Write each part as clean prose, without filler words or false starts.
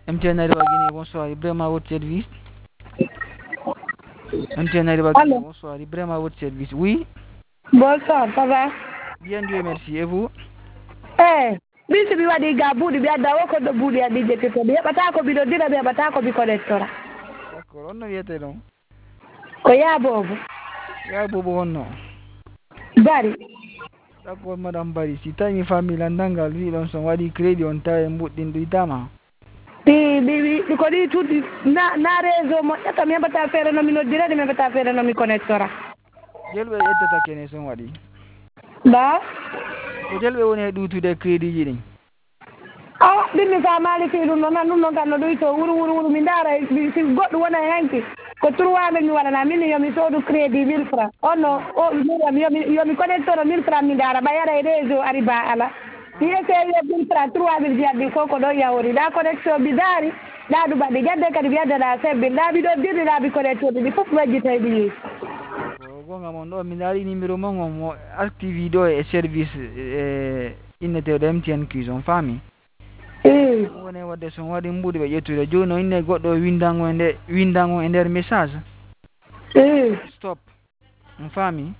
MTN Nairobi Guinée, bonsoir. Ibrahima à votre service. MTN Nairobi Guinée, Allô? bonsoir. Ibrahima à votre service. Oui, Bonsoir, ça va? bien Dieu merci. Et vous? Eh, bisi bi wadi ga budi bi adda woko do budi adi jete to bi heɓata ko biɗo dina bi heɓata ko bi connectora D'accord, on no wiyete ɗon. ko yaabobo Ya bobo wonno. bari D'accord, madame Bari. Si tawi mi fammi landal wiɗon son waɗi crédit on tawi mbuɗɗin ɗoytama. ɗi ko ɗi tuɗɗi na réseau moƴƴa to mi heɓata feere no mi noddirani mi heɓata feere no mi connectora Jelɓe ƴettata kene son waɗi. ba Ko jelɓe woni e ɗutude crédit ji ɗin. ɗin mi famali fi ɗum ɗon ɗum ɗon kam no ɗoy to wuro mi ndaara si goɗɗo wona e hanki ko 3000 mi waɗana min yomi soodu crédit 1000 francs on no o yomi connectoro 1000 francs mi ndaara ɓayara e réseau ari ba ala mi essaye 1000 francs 3000 jiyatɗi fof ko ɗon yawori ɗa connexion mi daari ɗaɗu baɗɗi gadde kadi mi addana sebbin ɗaɓi ɗo dirɗi ɗaɓi connecteur ɗi fof majjitay ɗi yeeyi Ko gonga mon ɗo mi daari numéro mon on mo activi ɗo e service inneteɗo MTN cuis on faami. Woni wadde son waɗi mbuɗi ɓe ƴettude joni o inne goɗɗo windango e nder message stop on faami.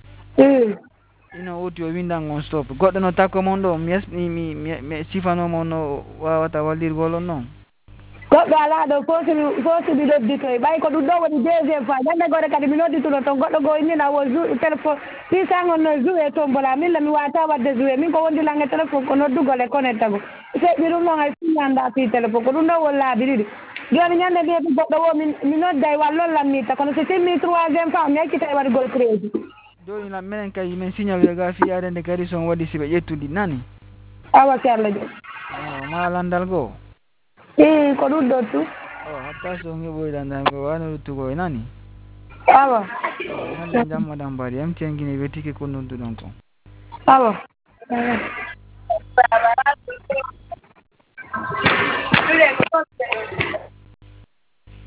Ino wuti o windango on stop goɗɗo no takko mon ɗo mi sifanoma no wawata wallirgol on noon. goɗɗo ala ɗo fof mi nodditoy ɓay ko ɗum ɗo woni deuxiéme fois ñande gore kadi mi noddituno toon goɗɗo goo innina wo téléphone pisango no joué tombola min la mi wawata wadde joué min ko wondilange téléphone ko noddugol e connecta go seƴƴi ɗum ɗon hay siñanda fi téléphone ko ɗum ɗo won laabi ɗiɗi joni ñande mbiyeɓe goɗɗo wo mi nodday wallollam ni ta kono so timmi troisiéme fois mi yaccita e waɗgol crédit joni lam minen kay min signal ga fiyade nde kadi son waɗi siɓe ƴettudi nani awa serlo jo ma landal goo ko ɗum ɗon tu hatta son heɓoy landal go wano ruttugo e nani awa ñande jam madame Bari MTN Guinée wettike ko nodduɗon ko awa